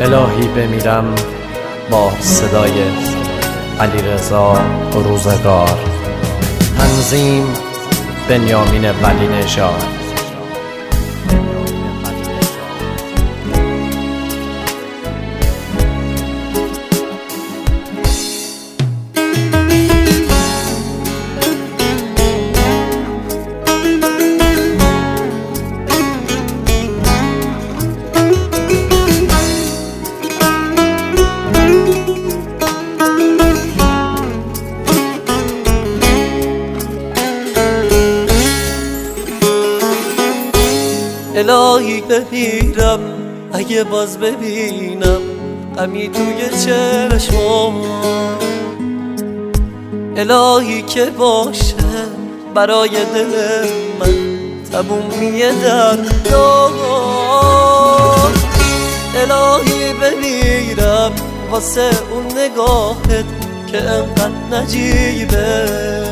الهی بمیرم با صدای علیرضا روزگار. تنظیم بنیامین ولی نژاد. الهی بمیرم اگه باز ببینم غمی توی چشمام. الهی که باشه برای دل من تمومی دردام. الهی بمیرم واسه اون نگاهت که انقدر نجیبه.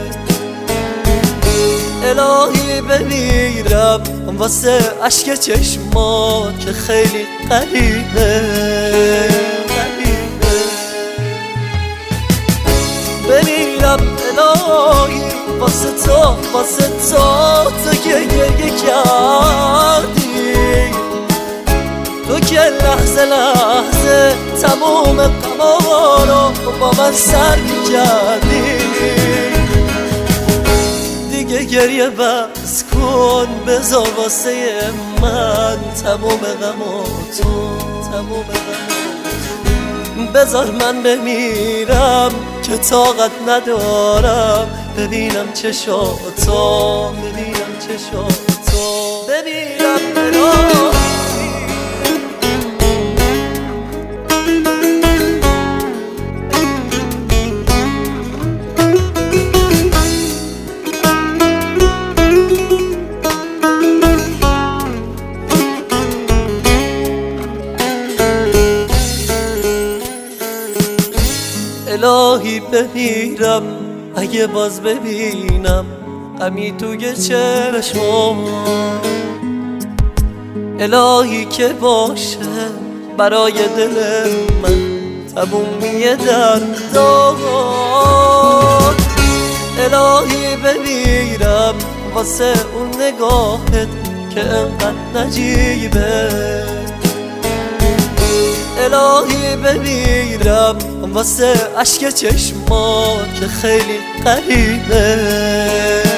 الهی بمیرم واسه عشق چشمات که خیلی غریبه. بمیرم الهی واسه تو که گریه کردی، تو که لحظه لحظه تموم غما رو با من سر می‌کردی. دیگه گریه بس کن، بذار واسه من تموم غماتو. بذار من بمیرم که طاقت ندارم ببینم چشاتو. بمیرم الهی. الهی بمیرم اگه باز ببینم غمی توی چشمام. الهی که باشه برای دل من تمومی دردام. الهی بمیرم واسه اون نگاهت که انقدر نجیبه. الهی بمیرم واسه عشق چشمات که خیلی غریبه.